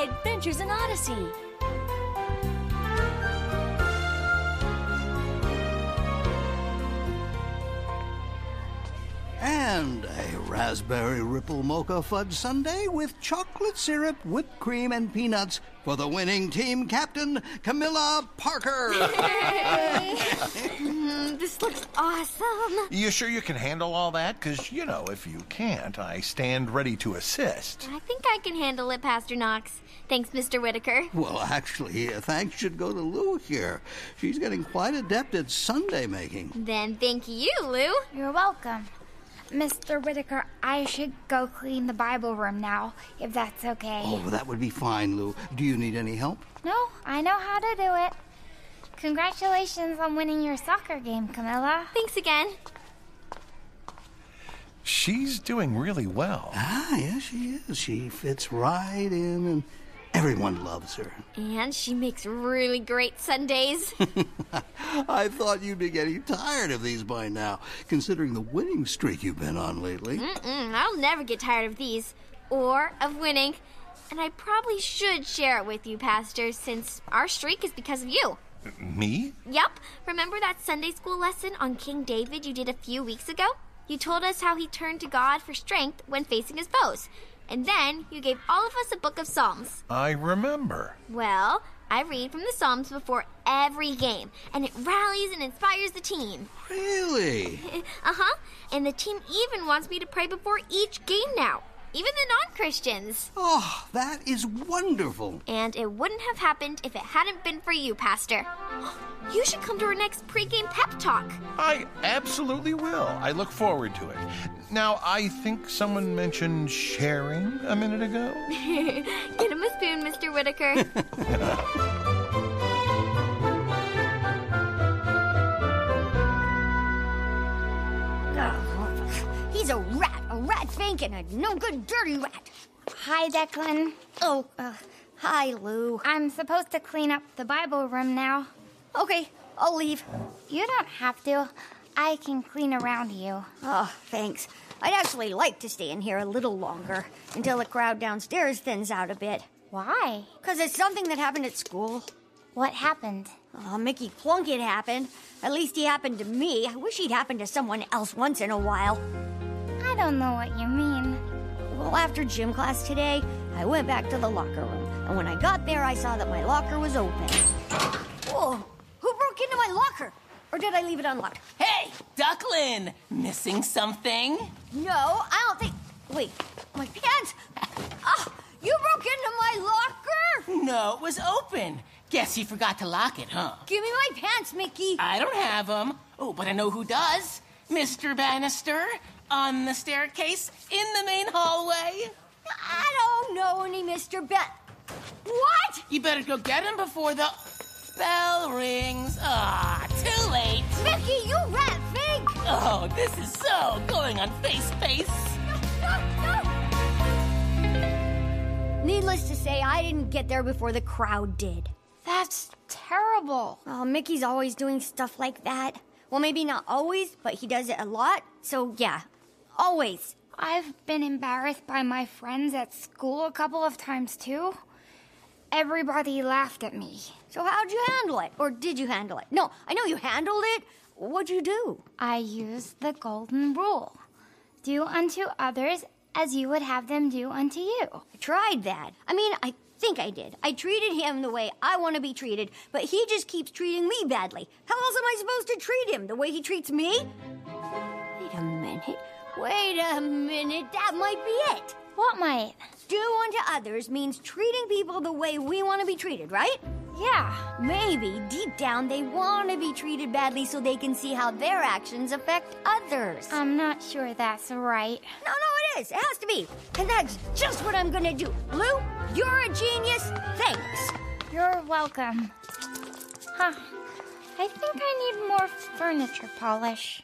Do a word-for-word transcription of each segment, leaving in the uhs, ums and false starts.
Adventures in Odyssey. And a raspberry ripple mocha fudge sundae with chocolate syrup, whipped cream, and peanuts for the winning team captain, Camilla Parker. mm, this looks awesome. You sure you can handle all that? Because, you know, if you can't, I stand ready to assist. I think I can handle it, Pastor Knox. Thanks, Mister Whitaker. Well, actually, uh, thanks should go to Lou here. She's getting quite adept at sundae making. Then thank you, Lou. You're welcome. Mister Whitaker, I should go clean the Bible room now, if that's okay. Oh, that would be fine, Lou. Do you need any help? No, I know how to do it. Congratulations on winning your soccer game, Camilla. Thanks again. She's doing really well. Ah, yes, she is. She fits right in, and everyone loves her. And she makes really great sundaes. I thought you'd be getting tired of these by now, considering the winning streak you've been on lately. Mm-mm, I'll never get tired of these, or of winning. And I probably should share it with you, Pastor, since our streak is because of you. Me? Yup. Remember that Sunday school lesson on King David you did a few weeks ago? You told us how he turned to God for strength when facing his foes. And then you gave all of us a book of Psalms. I remember. Well, I read from the Psalms before every game, and it rallies and inspires the team. Really? Uh-huh. And the team even wants me to pray before each game now, even the non-Christians. Oh, that is wonderful. And it wouldn't have happened if it hadn't been for you, Pastor. You should come to our next pregame pep talk. I absolutely will. I look forward to it. Now, I think someone mentioned sharing a minute ago. Get him a spoon, Mister Whitaker. He's a rat, a rat fink, and a no-good dirty rat. Hi, Declan. Oh, uh, hi, Lou. I'm supposed to clean up the Bible room now. Okay, I'll leave. You don't have to. I can clean around you. Oh, thanks. I'd actually like to stay in here a little longer until the crowd downstairs thins out a bit. Why? Because it's something that happened at school. What happened? Oh, Mickey Plunkett happened. At least he happened to me. I wish he'd happened to someone else once in a while. I don't know what you mean. Well, after gym class today, I went back to the locker room. And when I got there, I saw that my locker was open. Whoa! Who broke into my locker? Or did I leave it unlocked? Hey, Ducklin! Missing something? No, I don't think... Wait, my pants? Ah, you broke into my locker? No, it was open. Guess you forgot to lock it, huh? Give me my pants, Mickey. I don't have them. Oh, but I know who does. Mister Bannister, on the staircase in the main hallway. I don't know any Mister Ben... What? You better go get him before the bell rings. Ah, too late. Mickey, you rat fink! Oh, this is so going on face space. No, no. Needless to say, I didn't get there before the crowd did. That's terrible. Oh, Mickey's always doing stuff like that. Well, maybe not always, but he does it a lot. So, yeah, always. I've been embarrassed by my friends at school a couple of times, too. Everybody laughed at me. So how'd you handle it? Or did you handle it? No, I know you handled it. What'd you do? I used the golden rule. Do unto others as you would have them do unto you. I tried that. I mean, I think I did. I treated him the way I want to be treated, but he just keeps treating me badly. How else am I supposed to treat him? The way he treats me? Wait a minute. Wait a minute. That might be it. What might? Do unto others means treating people the way we want to be treated, right? Yeah. Maybe deep down they want to be treated badly so they can see how their actions affect others. I'm not sure that's right. No, no, it is. It has to be. And that's just what I'm going to do. Lou, you're a genius. Thanks. You're welcome. Huh. I think I need more furniture polish.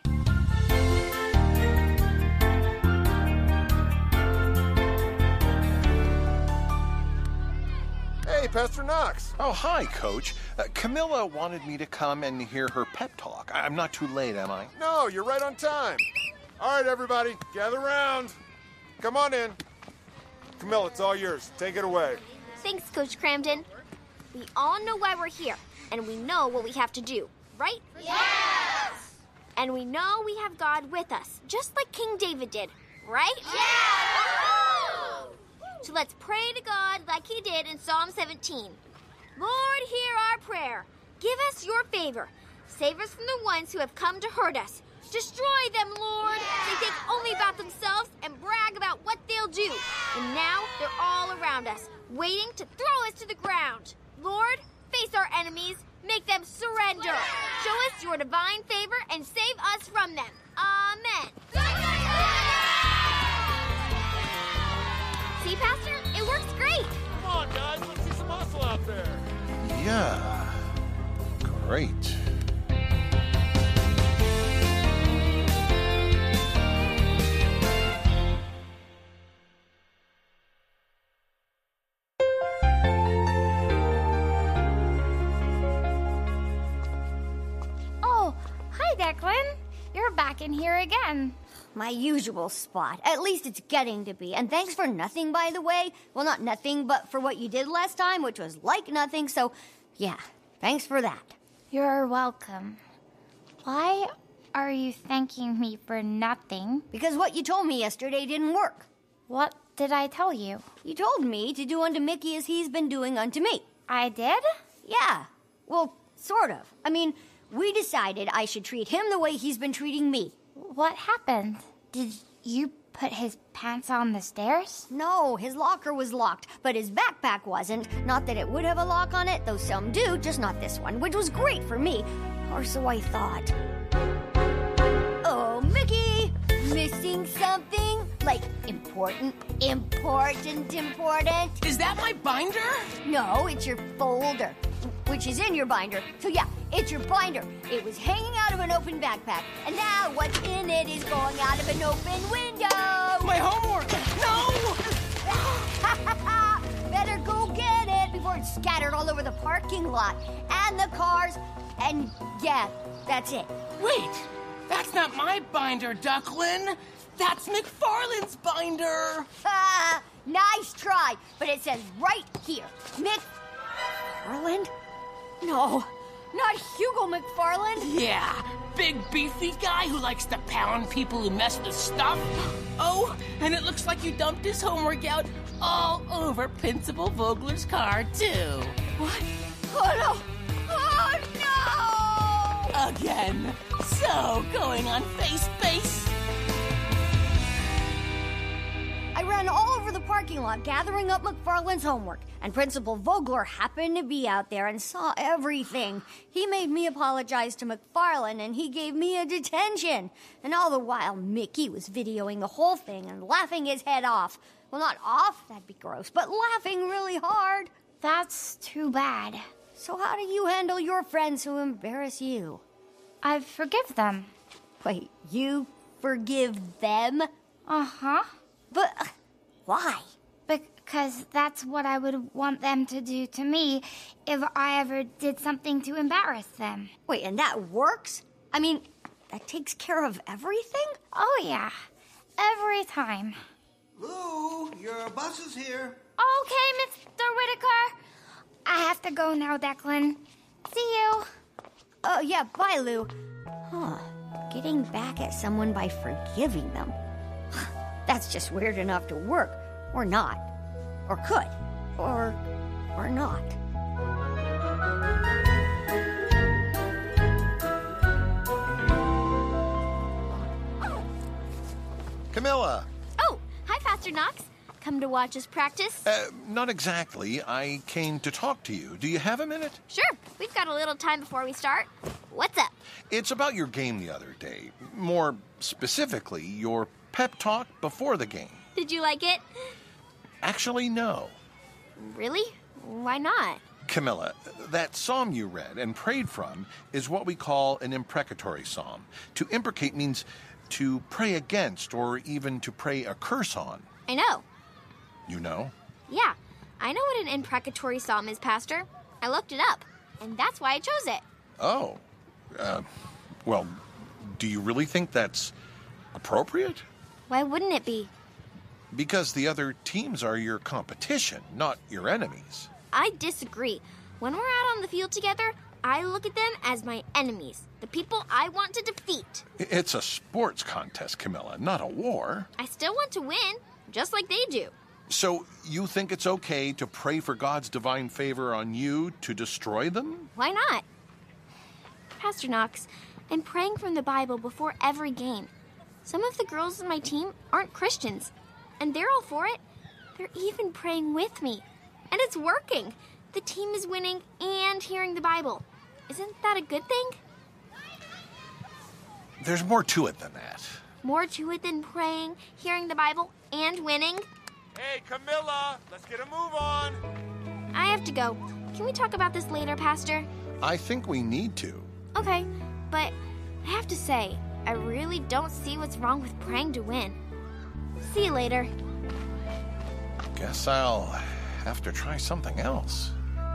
Hey, Pastor Knox. Oh, hi, Coach. Uh, Camilla wanted me to come and hear her pep talk. I- I'm not too late, am I? No, you're right on time. All right, everybody, gather round. Come on in. Camilla, it's all yours. Take it away. Thanks, Coach Cramden. We all know why we're here, and we know what we have to do, right? Yes! And we know we have God with us, just like King David did, right? Yeah! So let's pray to God like he did in Psalm seventeen. Lord, hear our prayer. Give us your favor. Save us from the ones who have come to hurt us. Destroy them, Lord. Yeah. They think only about themselves and brag about what they'll do. And now they're all around us, waiting to throw us to the ground. Lord, face our enemies. Make them surrender. Show us your divine favor and save us from them. Amen. See, Pastor? It works great. Come on, guys. Let's see some hustle out there. Yeah. Great. Oh, hi, Declan. You're back in here again. My usual spot. At least it's getting to be. And thanks for nothing, by the way. Well, not nothing, but for what you did last time, which was like nothing. So, yeah, thanks for that. You're welcome. Why are you thanking me for nothing? Because what you told me yesterday didn't work. What did I tell you? You told me to do unto Mickey as he's been doing unto me. I did? Yeah. Well, sort of. I mean, we decided I should treat him the way he's been treating me. What happened? Did you put his pants on the stairs? No, his locker was locked, but his backpack wasn't. Not that it would have a lock on it, though some do, just not this one, which was great for me. Or so I thought. Oh, Mickey! Missing something? Like important, important, important? Is that my binder? No, it's your folder, which is in your binder. So yeah, it's your binder. It was hanging out of an open backpack, and now what's in it is going out of an open window. My homework! No! Better go get it before it's scattered all over the parking lot and the cars. And yeah, that's it. Wait, that's not my binder, Ducklin. That's McFarlane's binder. Ah, nice try, but it says right here, McFarland? No, not Hugo McFarland. Yeah, big beefy guy who likes to pound people who mess with stuff. Oh, and it looks like you dumped his homework out all over Principal Vogler's car, too. What? Oh, no. Oh, no! Again. So, going on face face. I ran all over the parking lot gathering up McFarlane's homework, and Principal Vogler happened to be out there and saw everything. He made me apologize to McFarlane, and he gave me a detention. And all the while, Mickey was videoing the whole thing and laughing his head off. Well, not off, that'd be gross, but laughing really hard. That's too bad. So how do you handle your friends who embarrass you? I forgive them. Wait, you forgive them? Uh-huh. But uh, why? Because that's what I would want them to do to me if I ever did something to embarrass them. Wait, and that works? I mean, that takes care of everything? Oh, yeah. Every time. Lou, your bus is here. Okay, Mister Whitaker. I have to go now, Declan. See you. Oh, yeah, bye, Lou. Huh. Getting back at someone by forgiving them. That's just weird enough to work. Or not. Or could. Or... or not. Camilla! Oh, hi, Pastor Knox. Come to watch us practice? Uh, not exactly. I came to talk to you. Do you have a minute? Sure. We've got a little time before we start. What's up? It's about your game the other day. More specifically, your pep talk before the game. Did you like it? Actually, no. Really? Why not? Camilla, that psalm you read and prayed from is what we call an imprecatory psalm. To imprecate means to pray against or even to pray a curse on. I know. You know? Yeah, I know what an imprecatory psalm is, Pastor. I looked it up, and that's why I chose it. Oh. Uh, well, do you really think that's appropriate? Why wouldn't it be? Because the other teams are your competition, not your enemies. I disagree. When we're out on the field together, I look at them as my enemies, the people I want to defeat. It's a sports contest, Camilla, not a war. I still want to win, just like they do. So you think it's okay to pray for God's divine favor on you to destroy them? Why not? Pastor Knox, I'm praying from the Bible before every game. Some of the girls on my team aren't Christians, and they're all for it. They're even praying with me. And it's working. The team is winning and hearing the Bible. Isn't that a good thing? There's more to it than that. More to it than praying, hearing the Bible, and winning? Hey, Camilla, let's get a move on. I have to go. Can we talk about this later, Pastor? I think we need to. Okay, but I have to say, I really don't see what's wrong with praying to win. See you later. Guess I'll have to try something else.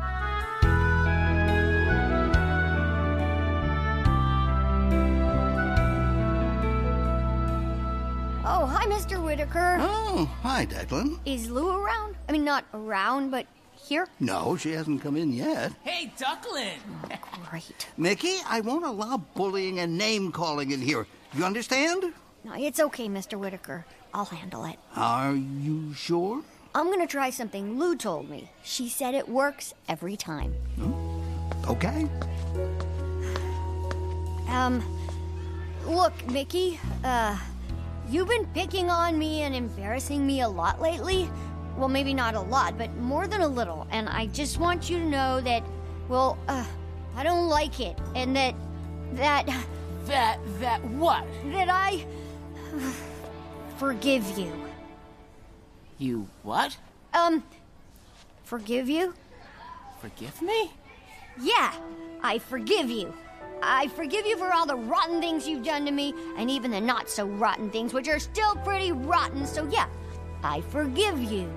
Oh, hi, Mister Whitaker. Oh, hi, Declan. Is Lou around? I mean, not around, but here? No, she hasn't come in yet. Hey, Ducklin! Great. Mickey, I won't allow bullying and name-calling in here. You understand? No, it's okay, Mister Whitaker. I'll handle it. Are you sure? I'm gonna try something Lou told me. She said it works every time. Okay. Um, look, Mickey, uh, you've been picking on me and embarrassing me a lot lately. Well, maybe not a lot, but more than a little. And I just want you to know that, well, uh, I don't like it. And that, that, That, that what? that I forgive you. You what? Um, forgive you? Forgive me? Yeah, I forgive you. I forgive you for all the rotten things you've done to me, and even the not-so-rotten things, which are still pretty rotten, so yeah, I forgive you.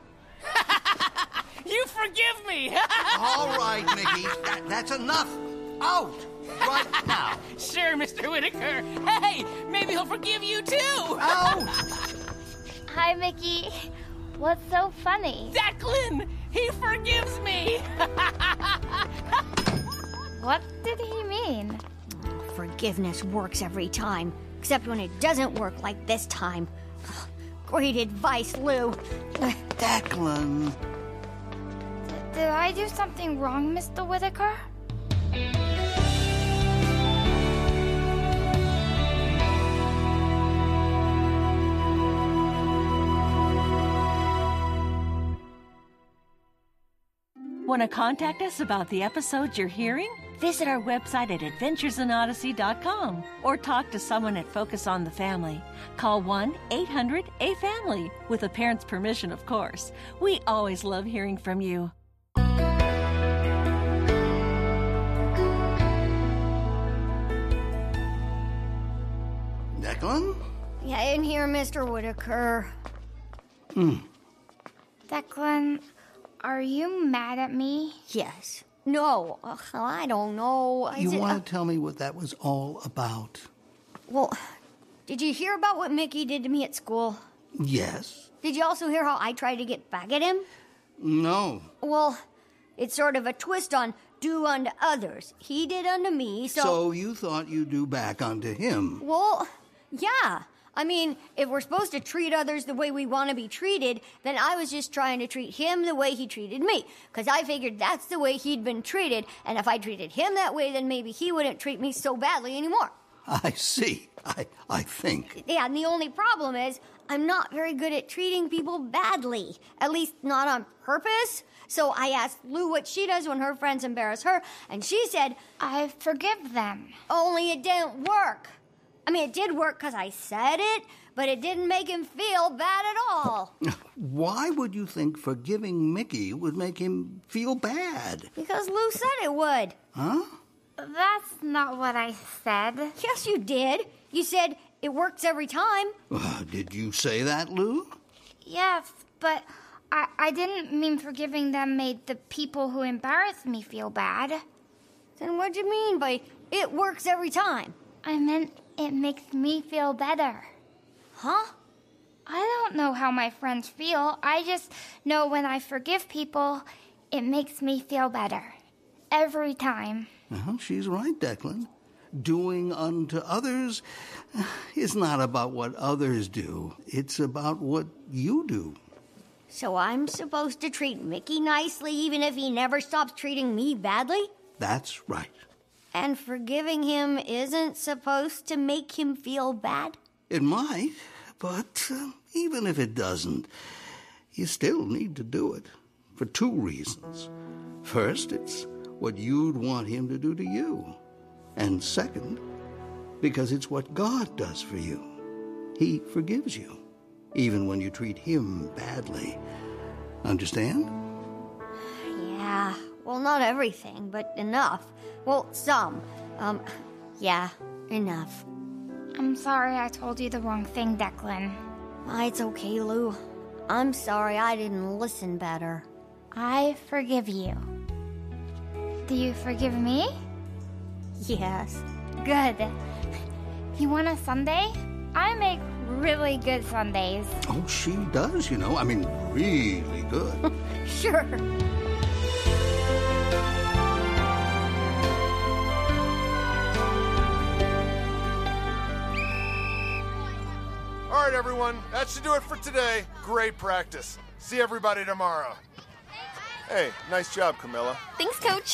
You forgive me! All right, Mickey. That, that's enough. Out. Right now. Sure, Mister Whitaker. Hey, maybe he'll forgive you too! Out. Hi, Mickey. What's so funny? Declan! He forgives me! What did he mean? Forgiveness works every time, except when it doesn't work like this time. Great advice, Lou. Declan. Did I do something wrong, Mister Whitaker? Want to contact us about the episodes you're hearing? Visit our website at adventures in odyssey dot com or talk to someone at Focus on the Family. Call one eight hundred A family, with a parent's permission, of course. We always love hearing from you. Declan? Yeah, in here, Mister Whitaker. Hmm. Declan, are you mad at me? Yes. No. Ugh, I don't know. I You said- want to tell me what that was all about? Well, did you hear about what Mickey did to me at school? Yes. Did you also hear how I tried to get back at him? No. Well, it's sort of a twist on do unto others. He did unto me, so... So you thought you'd do back unto him. Well, yeah. I mean, if we're supposed to treat others the way we want to be treated, then I was just trying to treat him the way he treated me. Because I figured that's the way he'd been treated, and if I treated him that way, then maybe he wouldn't treat me so badly anymore. I see. I, I think. Yeah, and the only problem is, I'm not very good at treating people badly. At least not on purpose. So I asked Lou what she does when her friends embarrass her, and she said, I forgive them. only it didn't work. I mean, it did work because I said it, but it didn't make him feel bad at all. Why would you think forgiving Mickey would make him feel bad? Because Lou said it would. Huh? That's not what I said. Yes, you did. You said it works every time. Uh, did you say that, Lou? Yes, but I, I didn't mean forgiving them made the people who embarrassed me feel bad. Then what'd you mean by it works every time? I meant it makes me feel better. Huh? I don't know how my friends feel. I just know when I forgive people, it makes me feel better. Every time. Uh-huh, she's right, Declan. Doing unto others is not about what others do. It's about what you do. So I'm supposed to treat Mickey nicely even if he never stops treating me badly? That's right. And forgiving him isn't supposed to make him feel bad? It might, but uh, even if it doesn't, you still need to do it for two reasons. First, it's what you'd want him to do to you. And second, because it's what God does for you. He forgives you, even when you treat him badly. Understand? Yeah, well, not everything, but enough. Well, some. Um, yeah, enough. I'm sorry I told you the wrong thing, Declan. It's okay, Lou. I'm sorry I didn't listen better. I forgive you. Do you forgive me? Yes. Good. You want a sundae? I make really good sundaes. Oh, she does, you know. I mean, really good. Sure. All right, everyone. That should do it for today. Great practice. See everybody tomorrow. Hey, nice job, Camilla. Thanks, Coach.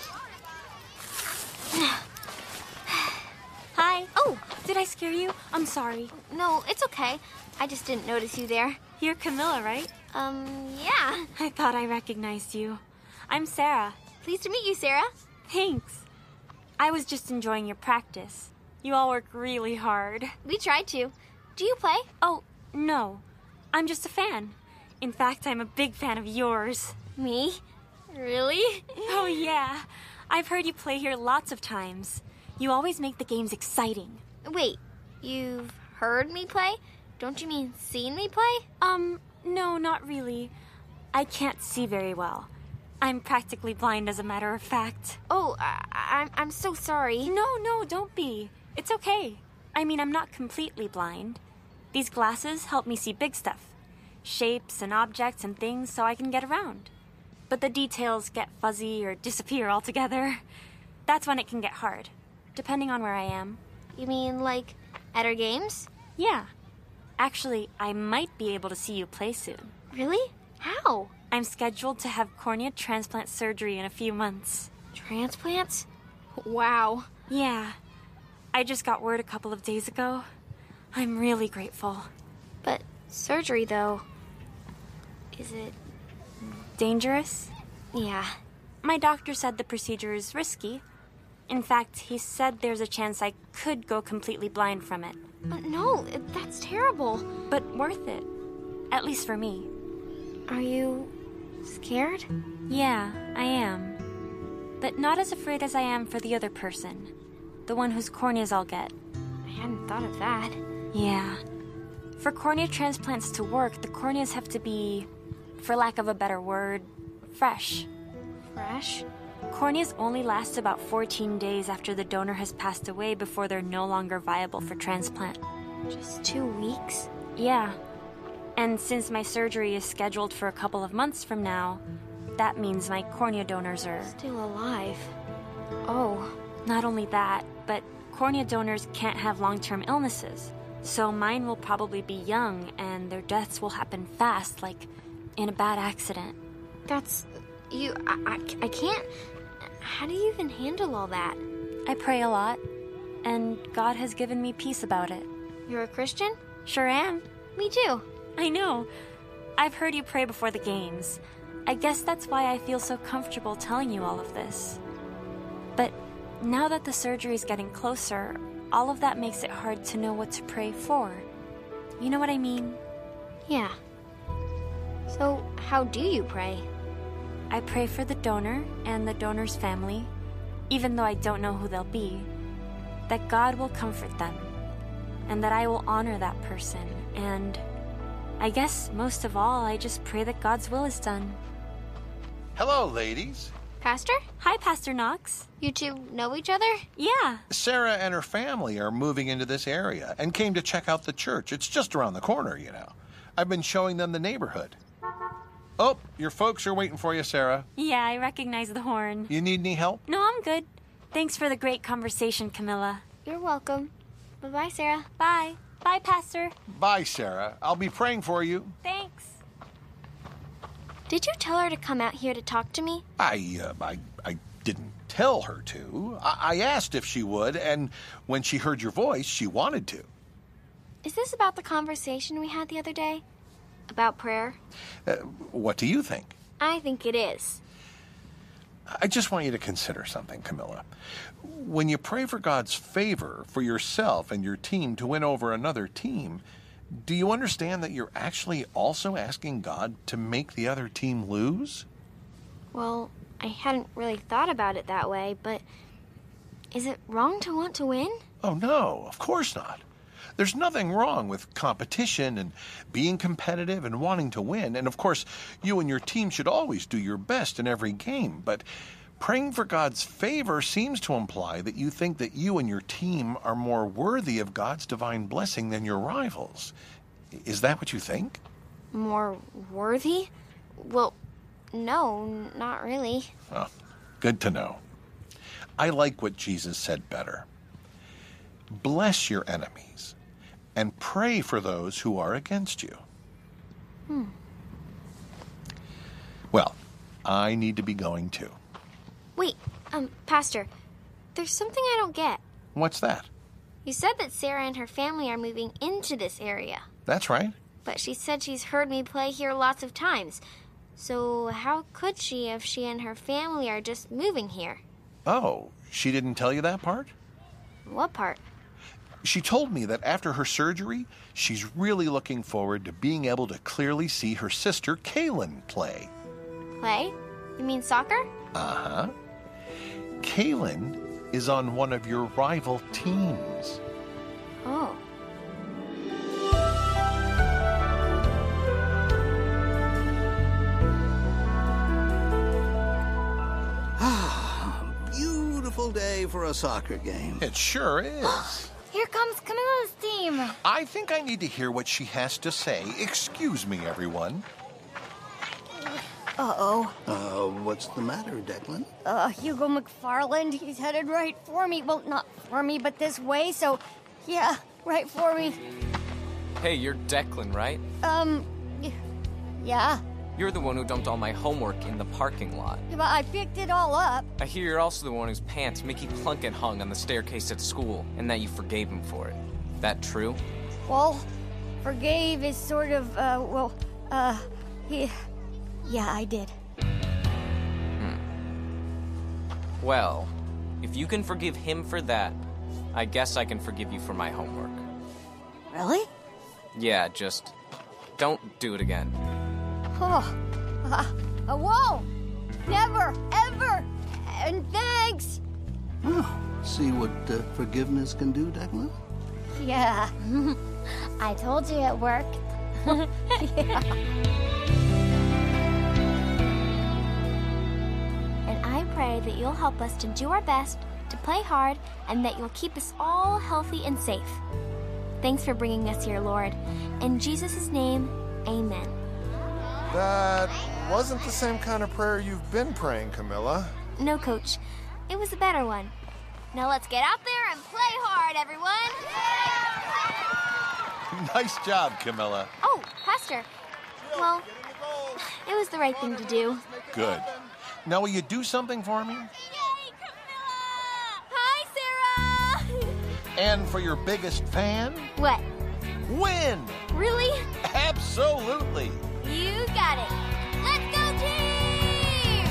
Hi. Oh, Did I scare you? I'm sorry. no, it's okay. I just didn't notice you there. You're Camilla, right? Um, yeah. I thought I recognized you. I'm Sarah. Pleased to meet you, Sarah. Thanks. I was just enjoying your practice. You all work really hard. We tried to. Do you play? Oh, no. I'm just a fan. In fact, I'm a big fan of yours. Me? Really? Oh, yeah. I've heard you play here lots of times. You always make the games exciting. Wait, you've heard me play? Don't you mean seen me play? Um, no, not really. I can't see very well. I'm practically blind, as a matter of fact. Oh, I- I'm I'm so sorry. No, no, don't be. It's okay. I mean, I'm not completely blind. These glasses help me see big stuff. Shapes and objects and things so I can get around. But the details get fuzzy or disappear altogether. That's when it can get hard, depending on where I am. You mean like at our games? Yeah. Actually, I might be able to see you play soon. Really? How? I'm scheduled to have cornea transplant surgery in a few months. Transplants? Wow. Yeah. I just got word a couple of days ago. I'm really grateful. But surgery, though, is it? Dangerous? Yeah. My doctor said the procedure is risky. In fact, he said there's a chance I could go completely blind from it. But no, that's terrible. But worth it. At least for me. Are you scared? Yeah, I am. But not as afraid as I am for the other person. The one whose corneas I'll get. I hadn't thought of that. Yeah. For cornea transplants to work, the corneas have to be, for lack of a better word, fresh. Fresh? Corneas only last about fourteen days after the donor has passed away before they're no longer viable for transplant. Just two weeks? Yeah. And since my surgery is scheduled for a couple of months from now, that means my cornea donors are... Still alive. Oh. Not only that, but cornea donors can't have long-term illnesses. So mine will probably be young, and their deaths will happen fast, like in a bad accident. That's... You... I, I, I can't... How do you even handle all that? I pray a lot, and God has given me peace about it. You're a Christian? Sure am. Me too. I know. I've heard you pray before the games. I guess that's why I feel so comfortable telling you all of this. But now that the surgery's getting closer, all of that makes it hard to know what to pray for. You know what I mean? Yeah. So, how do you pray? I pray for the donor and the donor's family, even though I don't know who they'll be, that God will comfort them, and that I will honor that person, and I guess most of all, I just pray that God's will is done. Hello, ladies. Pastor? Hi, Pastor Knox. You two know each other? Yeah. Sarah and her family are moving into this area and came to check out the church. It's just around the corner, you know. I've been showing them the neighborhood. Oh, your folks are waiting for you, Sarah. Yeah, I recognize the horn. You need any help? No, I'm good. Thanks for the great conversation, Camilla. You're welcome. Bye-bye, Sarah. Bye. Bye, Pastor. Bye, Sarah. I'll be praying for you. Thanks. Did you tell her to come out here to talk to me? I, uh, I, I didn't tell her to. I, I asked if she would, and when she heard your voice, she wanted to. Is this about the conversation we had the other day? About prayer? Uh, what do you think? I think it is. I just want you to consider something, Camilla. When you pray for God's favor for yourself and your team to win over another team, do you understand that you're actually also asking God to make the other team lose? Well, I hadn't really thought about it that way, but is it wrong to want to win? Oh, no, of course not. There's nothing wrong with competition and being competitive and wanting to win. And of course, you and your team should always do your best in every game. But praying for God's favor seems to imply that you think that you and your team are more worthy of God's divine blessing than your rivals. Is that what you think? More worthy? Well, no, not really. Oh, good to know. I like what Jesus said better. Bless your enemies and pray for those who are against you. Hmm. Well, I need to be going too. Wait, um, Pastor, there's something I don't get. What's that? You said that Sarah and her family are moving into this area. That's right. But she said she's heard me play here lots of times. So how could she if she and her family are just moving here? Oh, she didn't tell you that part? What part? She told me that after her surgery, she's really looking forward to being able to clearly see her sister, Kaylin, play. Play? You mean soccer? Uh-huh. Kaylin is on one of your rival teams. Oh. Ah, beautiful day for a soccer game. It sure is. Here comes Camilla's team. I think I need to hear what she has to say. Excuse me, everyone. Uh-oh. Uh, what's the matter, Declan? Uh, Hugo McFarland, he's headed right for me. Well, not for me, but this way, so, yeah, right for me. Hey, you're Declan, right? Um, yeah. You're the one who dumped all my homework in the parking lot. But I picked it all up. I hear you're also the one whose pants Mickey Plunkett hung on the staircase at school, and that you forgave him for it. That true? Well, forgave is sort of, uh, well, uh, he... Yeah, I did. Hmm. Well, if you can forgive him for that, I guess I can forgive you for my homework. Really? Yeah, just don't do it again. Oh, uh, I won't. Never, ever. And thanks. Oh, see what uh, forgiveness can do, Declan? Yeah. I told you it worked. Yeah. And I pray that you'll help us to do our best, to play hard, and that you'll keep us all healthy and safe. Thanks for bringing us here, Lord. In Jesus' name, amen. That wasn't the same kind of prayer you've been praying, Camilla. No, Coach. It was a better one. Now let's get out there and play hard, everyone! Nice job, Camilla. Oh, Pastor. Well, it was the right thing to do. Good. Now, will you do something for me? Yay, Camilla! Hi, Sarah! And for your biggest fan? What? Win! Really? Absolutely! You got it. Let's go, team!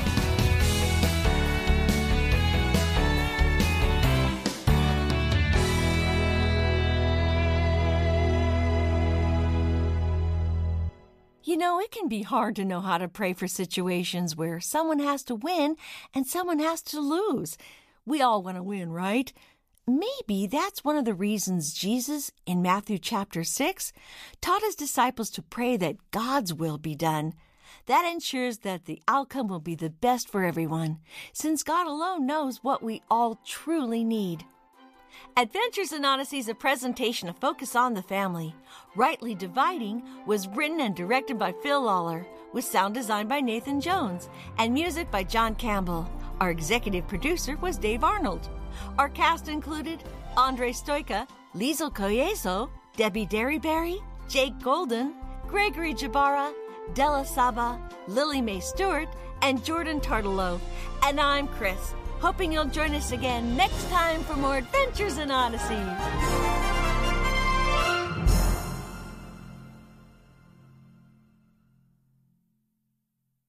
You know, it can be hard to know how to pray for situations where someone has to win and someone has to lose. We all want to win, right? Maybe that's one of the reasons Jesus, in Matthew chapter six, taught his disciples to pray that God's will be done. That ensures that the outcome will be the best for everyone, since God alone knows what we all truly need. Adventures in Odyssey is a presentation of Focus on the Family. Rightly Dividing was written and directed by Phil Lawler, with sound design by Nathan Jones, and music by John Campbell. Our executive producer was Dave Arnold. Our cast included Andre Stoika, Liesl Coyeso, Debbie Derryberry, Jake Golden, Gregory Jabara, Della Saba, Lily Mae Stewart, and Jordan Tartalo. And I'm Chris, hoping you'll join us again next time for more Adventures in Odyssey.